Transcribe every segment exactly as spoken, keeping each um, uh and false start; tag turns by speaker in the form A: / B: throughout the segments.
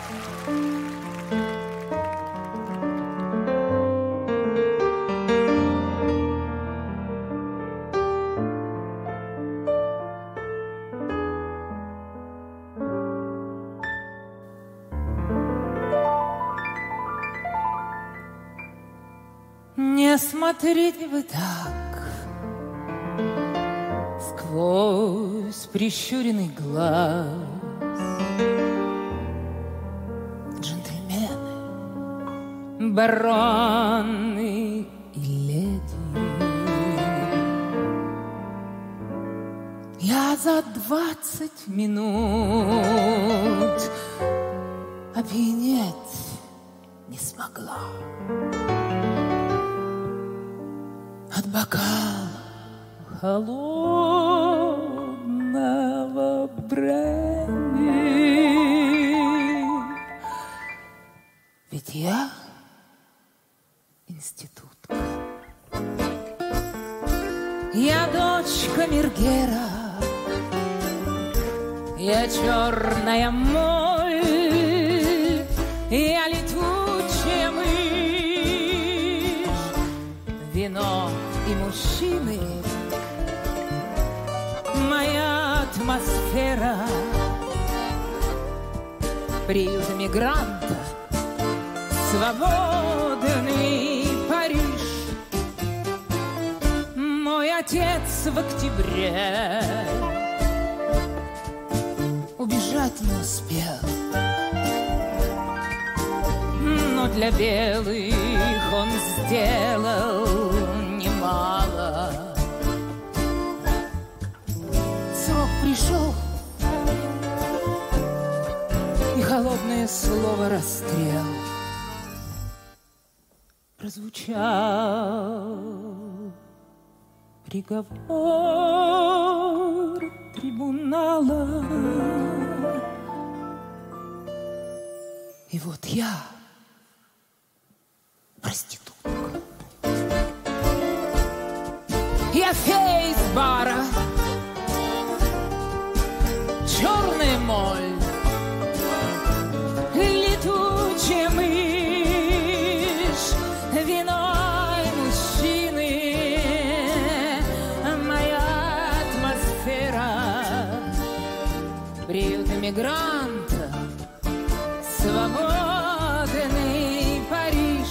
A: Не смотрите вы так сквозь прищуренный глаз. Джентльмены, бароны и леди, я за двадцать минут опьянеть не смогла. От бокала холодного бренди. Ведь я институтка. Я дочка Мергера. Я черная моль. Я летучая мышь. Вино и мужчины, моя атмосфера, приют эмигранта, свободный Париж. Мой отец в октябре убежать не успел, но для белых он сделал немало. Срок пришел, и холодное слово расстрел прозвучал. Приговор трибунала. И вот я проститутка. Я фея из бара, черная моль, летучая мышь, вино и мужчины, моя атмосфера, приют эмигранта, свободный Париж.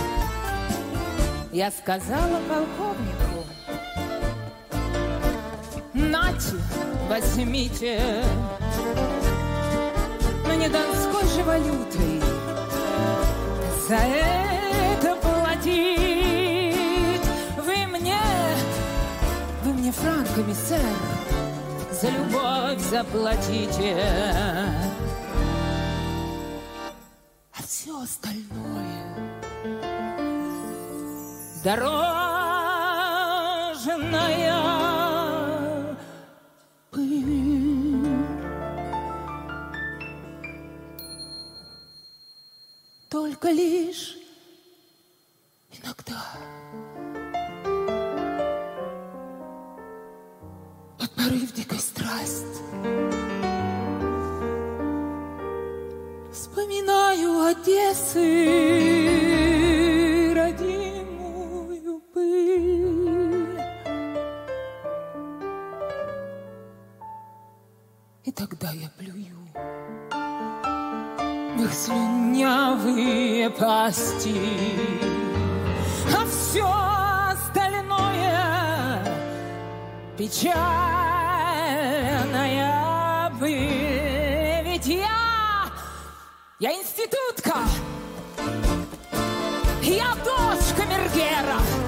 A: Я сказала полковнику: нате, возьмите, мне донской же валютой за это платить. Вы мне, вы мне франками, сэр, за любовь заплатите. А все остальное дорожная только лишь иногда под порыв дикой страсти вспоминаю Одессы, родимую пыль. И тогда я плюю в их слюнявые пасти, а все остальное печальная быль. Ведь я, я институтка, я дочка Мергера.